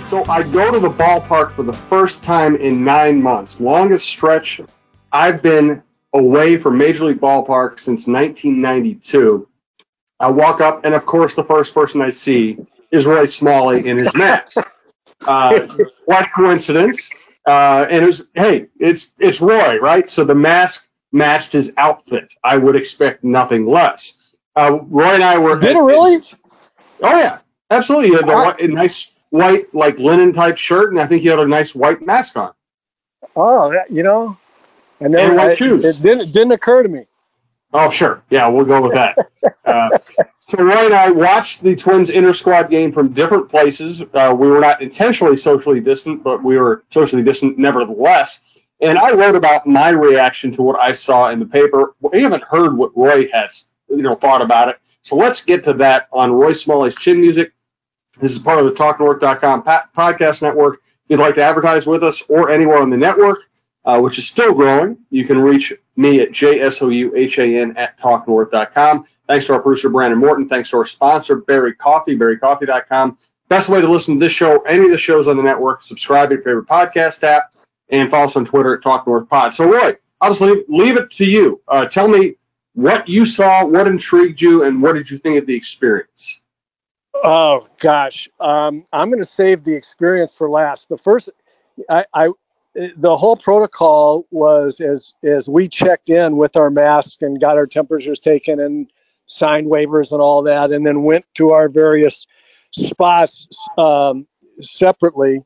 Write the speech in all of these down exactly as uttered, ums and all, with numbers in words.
So I go to the ballpark for the first time in nine months. Longest stretch I've been away from Major League ballpark since nineteen ninety-two. I walk up, and of course, the first person I see is Roy Smalley in his mask. Uh, what a coincidence. Uh, and it was, hey, it's it's Roy, right? So the mask matched his outfit. I would expect nothing less. Uh, Roy and I were. Did it really? Oh, yeah, absolutely. He had the, a nice white, like linen type shirt, and I think he had a nice white mask on. Oh, you know, and then and white I, shoes. It didn't it didn't occur to me. Oh, sure. Yeah, we'll go with that. uh, so Roy and I watched the Twins inter-squad game from different places. Uh, we were not intentionally socially distant, but we were socially distant nevertheless. And I wrote about my reaction to what I saw in the paper. We haven't heard what Roy has, you know, thought about it. So let's get to that on Roy Smalley's Chin Music. This is part of the Talk North dot com podcast network. If you'd like to advertise with us or anywhere on the network, uh, which is still growing, you can reach me at J S O U H A N at Talk North dot com. Thanks to our producer, Brandon Morton. Thanks to our sponsor, Berry Coffee, Berry Coffee dot com. Best way to listen to this show, any of the shows on the network, subscribe to your favorite podcast app, and follow us on Twitter at Talk North Pod. So, Roy, I'll just leave, leave it to you. Uh, tell me what you saw, what intrigued you, and what did you think of the experience? Oh, gosh. Um, I'm going to save the experience for last. The first, I, I the whole protocol was as, as we checked in with our masks and got our temperatures taken and signed waivers and all that, and then went to our various spots um, separately.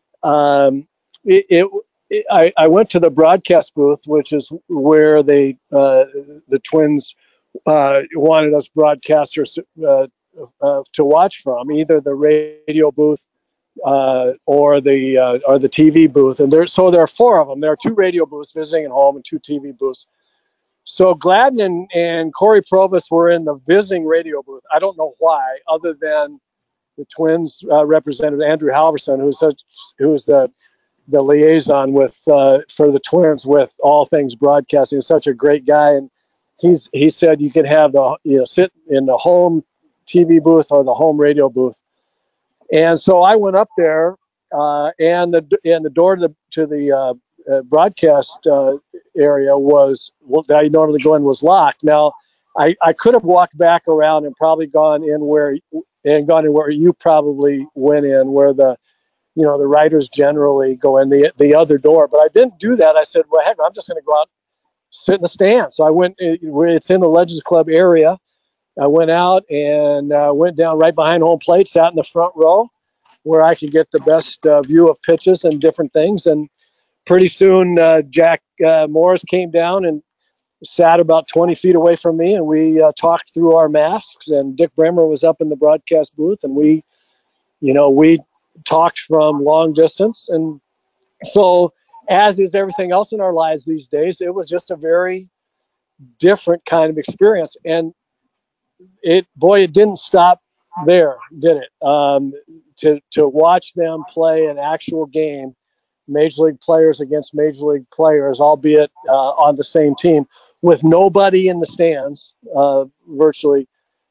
Um, it, it, it I, I went to the broadcast booth, which is where they uh, the Twins uh, wanted us broadcasters uh, uh, to watch from, either the radio booth uh, or the uh, or the T V booth. And there, so there are four of them. There are two radio booths visiting at home and two T V booths. So Gladden and, and Corey Provis were in the visiting radio booth. I don't know why, other than the Twins uh, representative Andrew Halverson, who's such, who's the the liaison with uh, for the Twins with all things broadcasting. He's such a great guy, and he's he said you could have the you know sit in the home T V booth or the home radio booth. And so I went up there, uh, and the and the door to the to the uh, uh, broadcast uh, area was well, that I normally go in was locked. Now, I, I could have walked back around and probably gone in where and gone in where you probably went in, where the you know the writers generally go in the the other door. But I didn't do that. I said, well, heck, I'm just going to go out, sit in the stand. So I went. It's in the Legends Club area. I went out and uh, went down right behind home plate, sat in the front row where I could get the best uh, view of pitches and different things. And pretty soon, uh, Jack uh, Morris came down and sat about twenty feet away from me, and we uh, talked through our masks. And Dick Bremer was up in the broadcast booth, and we, you know, we talked from long distance. And so, as is everything else in our lives these days, it was just a very different kind of experience. And it, boy, it didn't stop there, did it? Um, to to watch them play an actual game, Major League players against Major League players, albeit uh, on the same team, with nobody in the stands, uh, virtually,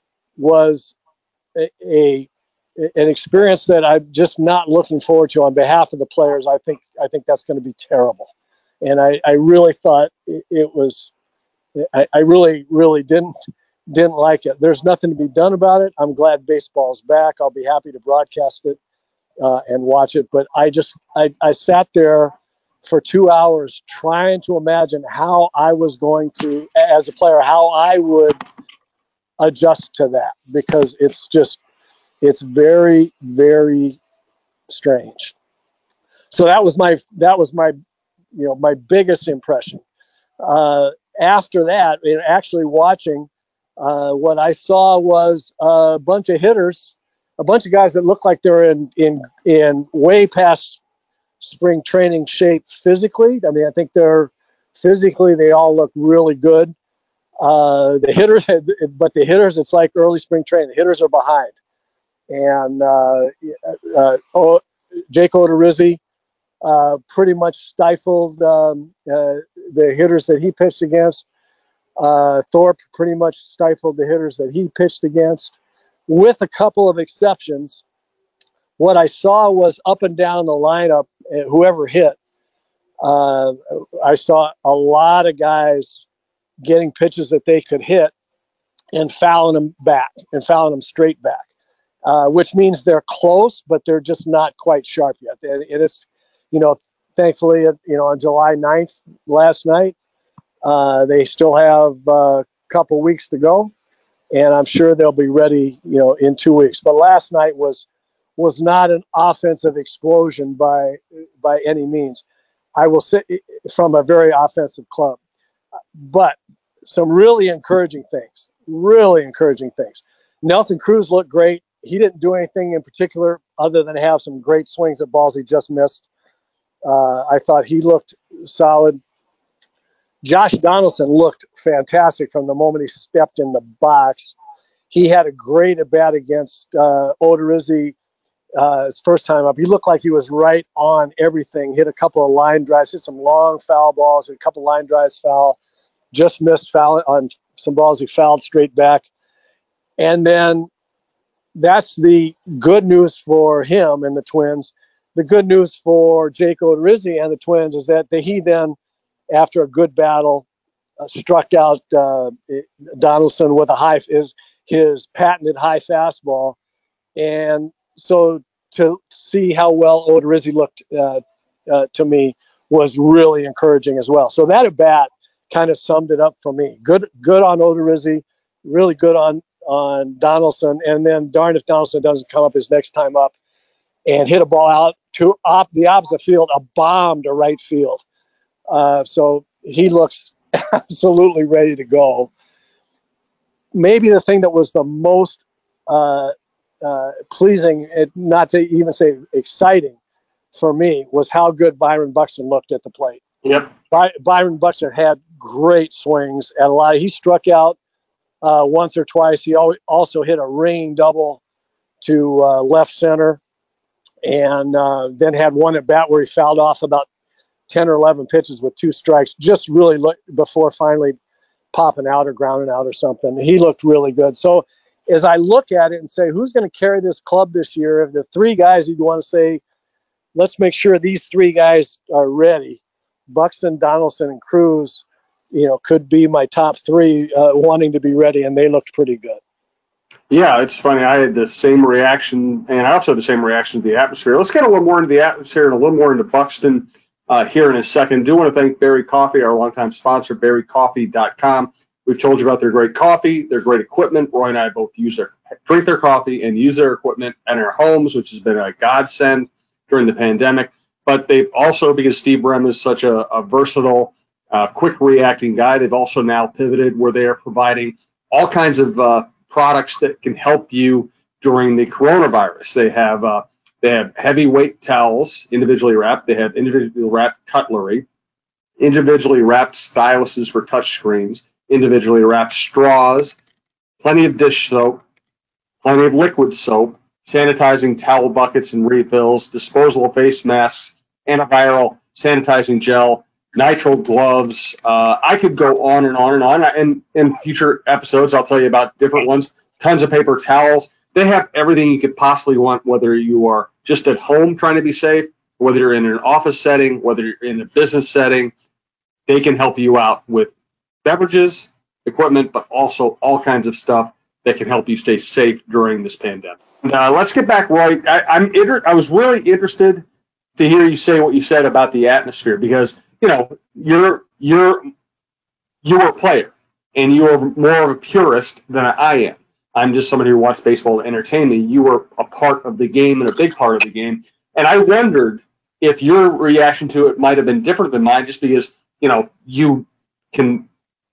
was a, a an experience that I'm just not looking forward to on behalf of the players. I think I think that's going to be terrible, and I, I really thought it, it was. I, I really really didn't. Didn't like it. There's nothing to be done about it. I'm glad baseball's back. I'll be happy to broadcast it uh, and watch it. But I just, I, I sat there for two hours trying to imagine how I was going to, as a player, how I would adjust to that, because it's just, it's very, very strange. So that was my, that was my, you know, my biggest impression. Uh, after that, and actually watching, Uh, what I saw was a bunch of hitters, a bunch of guys that looked like they're in, in, in way past spring training shape physically. I mean, I think they're physically, they all look really good. Uh, the hitters, but the hitters, it's like early spring training. The hitters are behind. And uh, uh, oh, Jake Odorizzi uh, pretty much stifled um, uh, the hitters that he pitched against. Uh, Thorpe pretty much stifled the hitters that he pitched against, with a couple of exceptions. what I saw was up and down the lineup, whoever hit, uh, I saw a lot of guys getting pitches that they could hit and fouling them back and fouling them straight back, uh, which means they're close, but they're just not quite sharp yet. And it is, you know, thankfully, you know, on July ninth, last night, uh, they still have a couple weeks to go, and I'm sure they'll be ready, you know, in two weeks. But last night was was not an offensive explosion by by any means. I will say from a very offensive club, but some really encouraging things, really encouraging things. Nelson Cruz looked great. He didn't do anything in particular other than have some great swings at balls he just missed. Uh, I thought he looked solid. Josh Donaldson looked fantastic from the moment he stepped in the box. He had a great at bat against uh, Odorizzi uh, his first time up. He looked like he was right on everything. Hit a couple of line drives, hit some long foul balls, hit a couple of line drives foul. Just missed foul on some balls he fouled straight back. And then that's the good news for him and the Twins. The good news for Jake Odorizzi and the Twins is that he then, after a good battle, uh, struck out uh, Donaldson with a high his his patented high fastball, and so to see how well Odorizzi looked uh, uh, to me was really encouraging as well. So that at bat kind of summed it up for me. Good, good on Odorizzi, really good on on Donaldson, and then darn if Donaldson doesn't come up his next time up and hit a ball out to op- the opposite field, a bomb to right field. Uh, so he looks absolutely ready to go. Maybe the thing that was the most uh, uh, pleasing, not to even say exciting for me, was how good Byron Buxton looked at the plate. Yep. By- Byron Buxton had great swings at a lot. He struck out uh, once or twice. He al- also hit a ringing double to uh, left center, and uh, then had one at bat where he fouled off about ten or eleven pitches with two strikes, just really look before finally popping out or grounding out or something. He looked really good. So as I look at it and say, who's going to carry this club this year? If the three guys you'd want to say, let's make sure these three guys are ready, Buxton, Donaldson, and Cruz, you know, could be my top three uh, wanting to be ready, and they looked pretty good. Yeah, it's funny. I had the same reaction, and I also had the same reaction to the atmosphere. Let's get a little more into the atmosphere and a little more into Buxton uh, here in a second. I do want to thank Berry Coffee, our longtime sponsor, berry coffee dot com. We've told you about their great coffee, their great equipment. Roy and I both use their, drink their coffee and use their equipment in our homes, which has been a godsend during the pandemic. But they've also, because Steve Brem is such a, a versatile, uh, quick reacting guy, they've also now pivoted where they are providing all kinds of uh, products that can help you during the coronavirus. They have uh, they have heavyweight towels, individually wrapped. They have individually wrapped cutlery, individually wrapped styluses for touch screens, individually wrapped straws, plenty of dish soap, plenty of liquid soap, sanitizing towel buckets and refills, disposable face masks, antiviral sanitizing gel, nitrile gloves. Uh, I could go on and on and on. And in future episodes, I'll tell you about different ones. Tons of paper towels. They have everything you could possibly want, whether you are just at home trying to be safe, whether you're in an office setting, whether you're in a business setting. They can help you out with beverages, equipment, but also all kinds of stuff that can help you stay safe during this pandemic. And, uh, let's get back, Roy. I, I'm inter- I was really interested to hear you say what you said about the atmosphere, because you know you're you're you're a player and you're more of a purist than I am. I'm just somebody who wants baseball to entertain me. You were a part of the game and a big part of the game, and I wondered if your reaction to it might have been different than mine, just because you know you can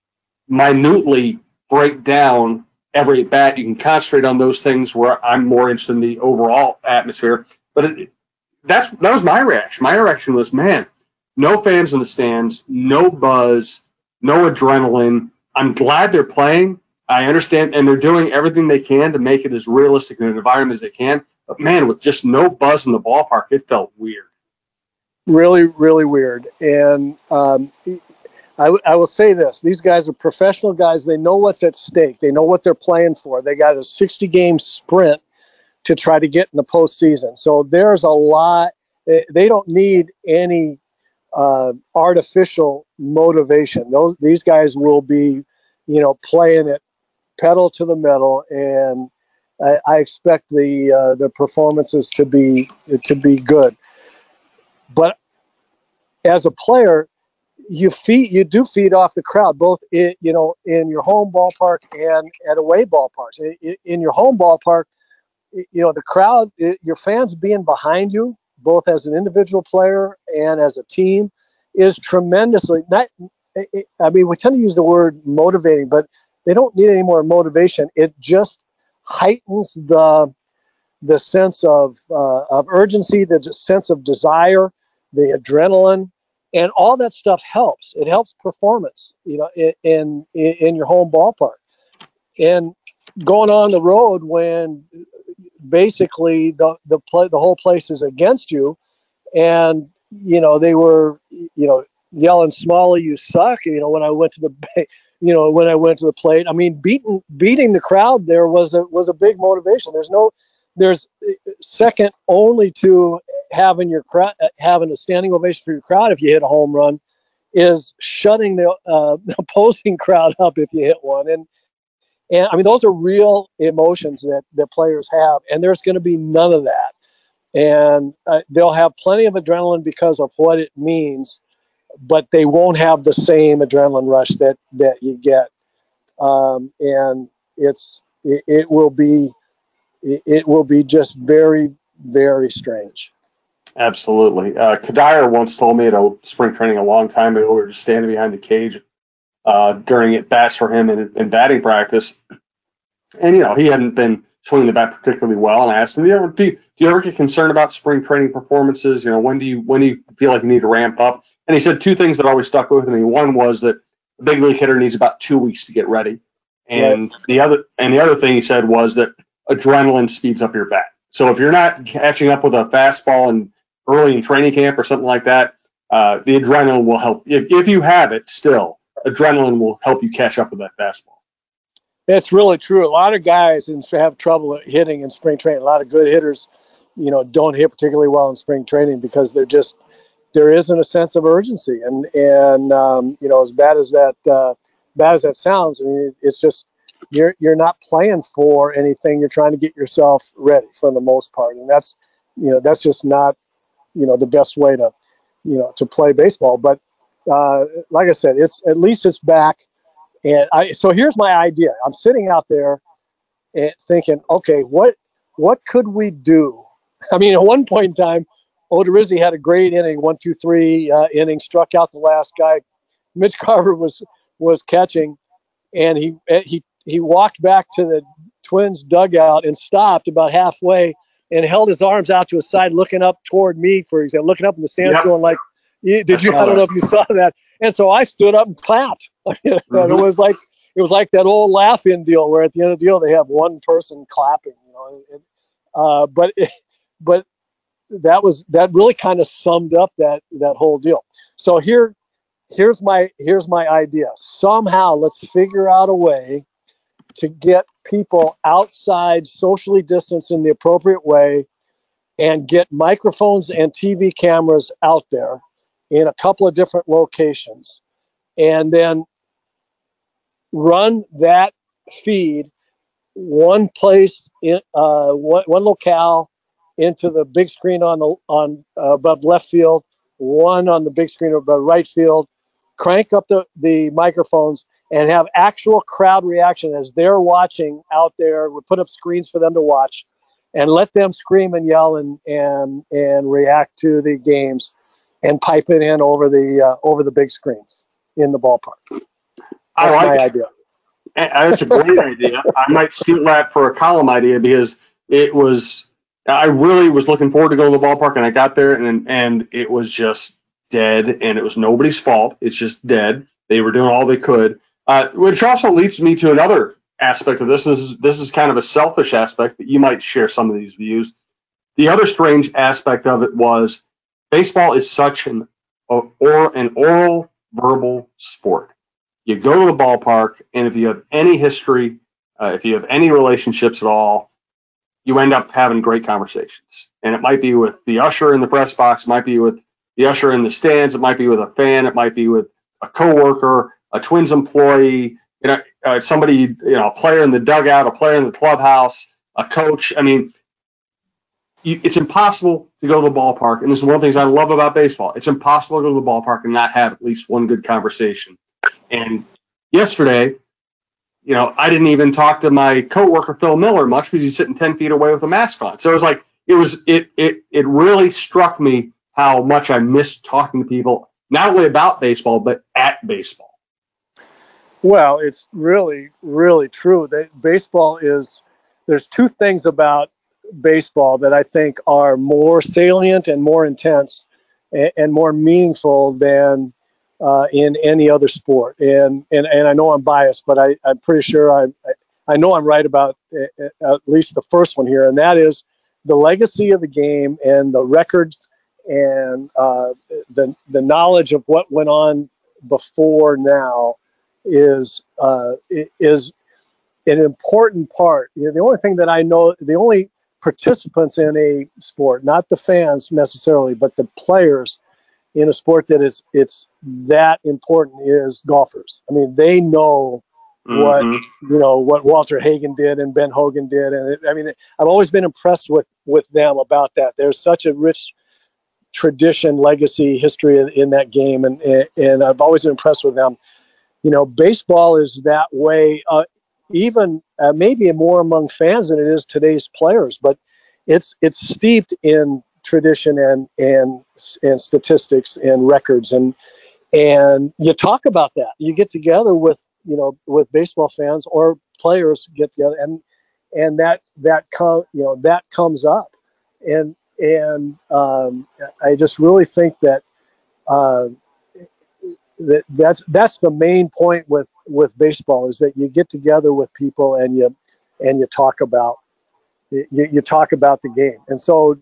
minutely break down every at bat. You can concentrate on those things where I'm more interested in the overall atmosphere. But it, that's that was my reaction. My reaction was, man, no fans in the stands, no buzz, no adrenaline. I'm glad they're playing. I understand, and they're doing everything they can to make it as realistic an environment as they can. But, man, with just no buzz in the ballpark, it felt weird. Really, really weird. And um, I, w- I will say this. These guys are professional guys. They know what's at stake. They know what they're playing for. They got a sixty-game sprint to try to get in the postseason. So there's a lot. They don't need any uh, artificial motivation. Those these guys will be, you know, playing it pedal to the metal, and I, I expect the uh, the performances to be to be good. But as a player, you feed you do feed off the crowd, both in, you know, in your home ballpark and at away ballparks. In, in your home ballpark, you know, the crowd, your fans being behind you, both as an individual player and as a team, is tremendously not. I mean, we tend to use the word motivating, but they don't need any more motivation. It just heightens the the sense of uh, of urgency, the sense of desire, the adrenaline, and all that stuff helps. It helps performance, you know, in in, in your home ballpark. And going on the road when basically the the play, the whole place is against you, and you know they were you know yelling "Smalley, you suck." You know, when I went to the you know when I went to the plate, I mean beating beating the crowd there was a was a big motivation. There's no there's second only to having your crowd having a standing ovation for your crowd if you hit a home run, is shutting the, uh, the opposing crowd up if you hit one. And And I mean, those are real emotions that, that players have, and there's going to be none of that. And uh, they'll have plenty of adrenaline because of what it means, but they won't have the same adrenaline rush that, that you get. Um, and it's it, it will be it, it will be just very, very strange. Absolutely. Uh, Kadire once told me at a spring training a long time ago, we were just standing behind the cage Uh, during at bats for him in, in batting practice, and you know he hadn't been swinging the bat particularly well. And I asked him, "You ever do, you, do you ever get concerned about spring training performances? You know, when do you when do you feel like you need to ramp up?" And he said two things that always stuck with me. One was that a big league hitter needs about two weeks to get ready, and right. the other and the other thing he said was that adrenaline speeds up your bat. So if you're not catching up with a fastball and early in training camp or something like that, uh, the adrenaline will help. If if you have it still. Adrenaline will help you catch up with that fastball. That's really true. A lot of guys have trouble hitting in spring training. A lot of good hitters, you know, don't hit particularly well in spring training because they're just there isn't a sense of urgency. And and um, you know, as bad as that uh, bad as that sounds, I mean, it's just you're you're not playing for anything. You're trying to get yourself ready for the most part, and that's you know that's just not you know the best way to you know to play baseball. But Uh, like I said, it's at least it's back, and I. So here's my idea. I'm sitting out there, and thinking, okay, what what could we do? I mean, at one point in time, Odorizzi had a great inning, one, two, three uh, inning, struck out the last guy. Mitch Garver was was catching, and he he he walked back to the Twins dugout and stopped about halfway and held his arms out to his side, looking up toward me, for example, looking up in the stands, yep. going like. Did I you? I don't that. know if you saw that. And so I stood up and clapped. mm-hmm. And it was like it was like that old laugh-in deal where at the end of the deal they have one person clapping. You know, and, uh, but it, but that was that really kind of summed up that that whole deal. So here here's my here's my idea. Somehow let's figure out a way to get people outside, socially distanced in the appropriate way, and get microphones and T V cameras out there in a couple of different locations, and then run that feed one place in uh, one, one locale into the big screen on the on uh, above left field, one on the big screen above right field. Crank up the the microphones and have actual crowd reaction as they're watching out there. We put up screens for them to watch, and let them scream and yell and and and react to the games. And pipe it in over the uh, over the big screens in the ballpark. That's I like my it. idea. That's a great idea. I might steal that for a column idea because it was. I really was looking forward to going to the ballpark, and I got there, and and it was just dead, and it was nobody's fault. It's just dead. They were doing all they could, uh, which also leads me to another aspect of this. This is this is kind of a selfish aspect, but you might share some of these views. The other strange aspect of it was. Baseball is such an or an oral verbal sport. You go to the ballpark, and if you have any history, uh, if you have any relationships at all, you end up having great conversations. And it might be with the usher in the press box, it might be with the usher in the stands, it might be with a fan, it might be with a coworker, a Twins employee, you know, uh, somebody, you know, a player in the dugout, a player in the clubhouse, a coach. I mean, you, it's impossible to go to the ballpark. And this is one of the things I love about baseball. It's impossible to go to the ballpark and not have at least one good conversation. And yesterday, you know, I didn't even talk to my coworker, Phil Miller, much because he's sitting ten feet away with a mask on. So it was like, it was, it, it, it really struck me how much I missed talking to people, not only about baseball, but at baseball. Well, it's really, really true that baseball is, there's two things about baseball that I think are more salient and more intense and, and more meaningful than uh, in any other sport. And, and, and I know I'm biased, but I, I'm pretty sure I, I know I'm right about at least the first one here. And that is the legacy of the game and the records and uh, the, the knowledge of what went on before now is uh, is an important part. You know, the only thing that I know, the only participants in a sport, not the fans necessarily, but the players in a sport that is it's that important is golfers. I mean, they know mm-hmm. what you know what Walter Hagen did and Ben Hogan did, and it, I mean, I've always been impressed with with them about that. There's such a rich tradition, legacy, history in, in that game, and and I've always been impressed with them. You know, baseball is that way, uh, even uh, maybe more among fans than it is today's players, but it's it's steeped in tradition and and and statistics and records, and and you talk about that. You get together with you know with baseball fans or players get together, and and that that com- you know that comes up, and and um, I just really think that. Uh, That, that's that's the main point with, with baseball is that you get together with people and you and you talk about you, you talk about the game. And so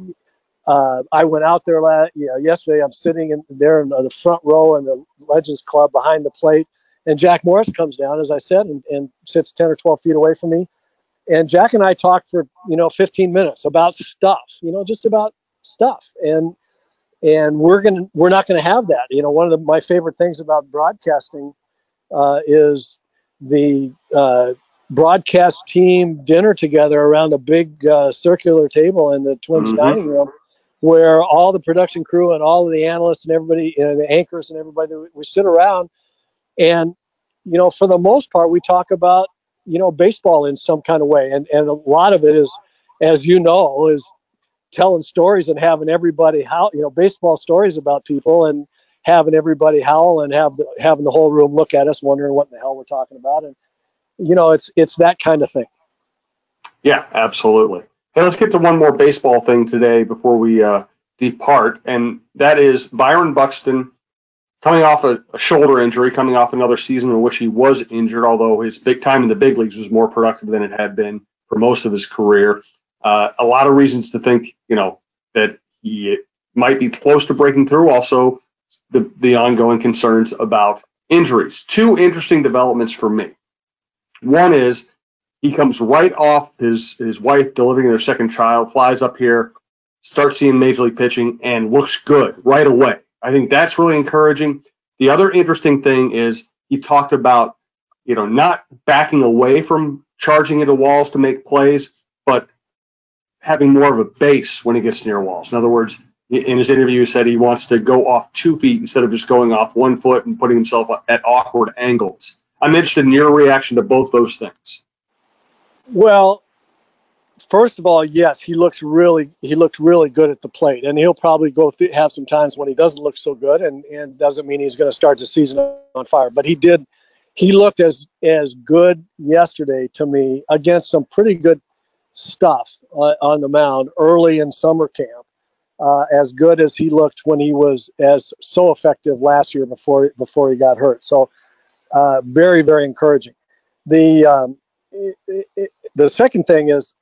uh, I went out there last, you know, yesterday. I'm sitting in there in the front row in the Legends Club behind the plate, and Jack Morris comes down, as I said, and, and sits ten or twelve feet away from me. And Jack and I talked for you know fifteen minutes about stuff, you know, just about stuff. And And we're gonna we're not gonna have that. You know, one of the, my favorite things about broadcasting uh, is the uh, broadcast team dinner together around a big uh, circular table in the Twins mm-hmm. dining room, where all the production crew and all of the analysts and everybody, and the anchors and everybody, we sit around, and you know, for the most part, we talk about you know baseball in some kind of way, and and a lot of it is, as you know, is telling stories and having everybody howl, you know, baseball stories about people and having everybody howl and have the, having the whole room look at us wondering what in the hell we're talking about. And, you know, it's, it's that kind of thing. Yeah, absolutely. Hey, let's get to one more baseball thing today before we uh, depart. And that is Byron Buxton coming off a, a shoulder injury, coming off another season in which he was injured, although his big time in the big leagues was more productive than it had been for most of his career. Uh, a lot of reasons to think, you know, that he might be close to breaking through. Also, the, the ongoing concerns about injuries. Two interesting developments for me. One is he comes right off his, his wife delivering their second child, flies up here, starts seeing Major League pitching, and looks good right away. I think that's really encouraging. The other interesting thing is he talked about, you know, not backing away from charging into walls to make plays, but having more of a base when he gets near walls. In other words, in his interview, he said he wants to go off two feet instead of just going off one foot and putting himself at awkward angles. I'm interested in your reaction to both those things. Well, first of all, yes, he looks really he looked really good at the plate, and he'll probably go th- have some times when he doesn't look so good, and, and doesn't mean he's going to start the season on fire. But he did, he looked as as good yesterday to me against some pretty good stuff uh, on the mound early in summer camp, uh, as good as he looked when he was as so effective last year before before he got hurt. So uh, very, very encouraging. The um, it, it, the second thing is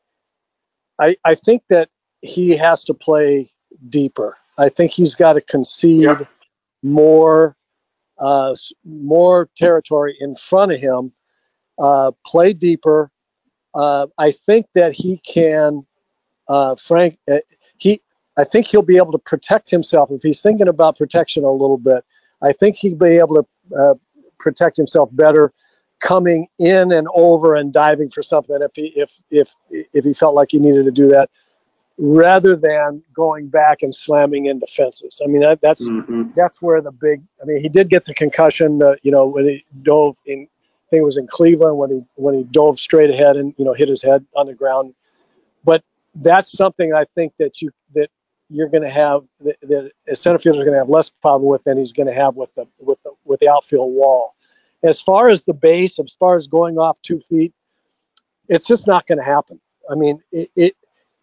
I, I think that he has to play deeper. I think he's got to concede yep. more uh, more territory in front of him, uh, play deeper, uh, I think that he can, uh, Frank, uh, he, I think he'll be able to protect himself. If he's thinking about protection a little bit, I think he'll be able to uh, protect himself better coming in and over and diving for something if he, if, if, if he felt like he needed to do that, rather than going back and slamming into fences. I mean, that, that's mm-hmm. that's where the big. I mean, he did get the concussion. Uh, you know, when he dove in, I think it was in Cleveland when he when he dove straight ahead and you know hit his head on the ground. But that's something I think that you that you're going to have that, that a center fielder is going to have less problem with than he's going to have with the with the with the outfield wall. As far as the base, as far as going off two feet, it's just not going to happen. I mean, it. it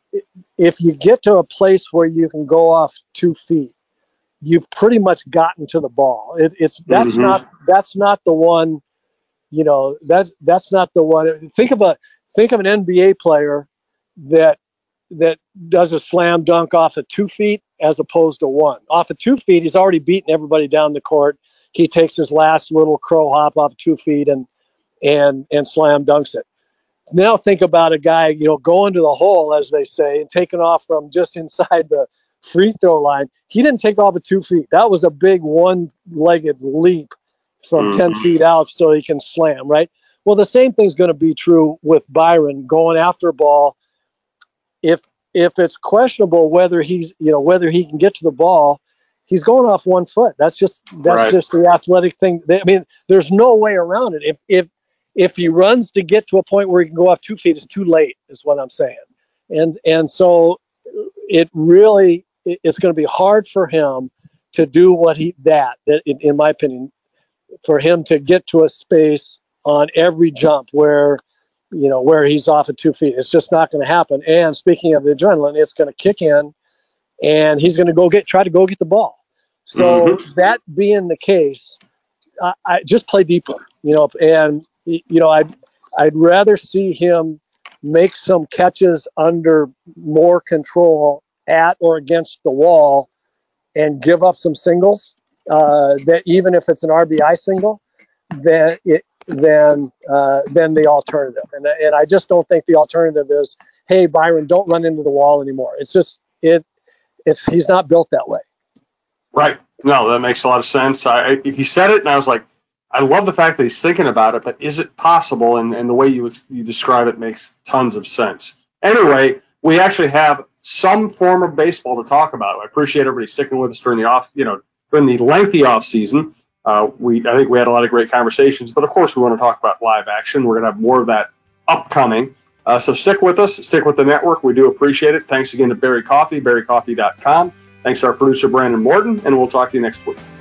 if you get to a place where you can go off two feet, you've pretty much gotten to the ball. It, it's that's mm-hmm. not that's not the one, you know. That's that's not the one. Think of a think of an N B A player that that does a slam dunk off of two feet as opposed to one. Off of two feet, he's already beaten everybody down the court. He takes his last little crow hop off two feet and and and slam dunks it. Now think about a guy, you know, going to the hole, as they say, and taking off from just inside the free throw line. He didn't take off at two feet. That was a big one-legged leap from mm-hmm. ten feet out so he can slam, right? Well, the same thing's going to be true with Byron going after a ball. If if it's questionable whether he's, you know, whether he can get to the ball, he's going off one foot. That's just that's right. just the athletic thing. I mean, there's no way around it. If if If he runs to get to a point where he can go off two feet, it's too late, is what I'm saying. And and so it really, it's going to be hard for him to do what he, that, that in, in my opinion, for him to get to a space on every jump where, you know, where he's off at two feet. It's just not going to happen. And speaking of the adrenaline, it's going to kick in and he's going to go get, try to go get the ball. So mm-hmm. that being the case, I, I just play deeper, you know, and, you know, I'd, I'd rather see him make some catches under more control at or against the wall and give up some singles, uh, that even if it's an R B I single, than, it, than, uh, than the alternative. And, and I just don't think the alternative is, hey, Byron, don't run into the wall anymore. It's just, it, it's, he's not built that way. Right. No, that makes a lot of sense. I, I he said it and I was like, I love the fact that he's thinking about it, but is it possible? And, and the way you you describe it makes tons of sense. Anyway, we actually have some form of baseball to talk about. I appreciate everybody sticking with us during the off, you know, during the lengthy off season. Uh, we I think we had a lot of great conversations, but of course we want to talk about live action. We're going to have more of that upcoming. Uh, so stick with us, stick with the network. We do appreciate it. Thanks again to Berry Coffee, berry coffee dot com. Thanks to our producer Brandon Morton, and we'll talk to you next week.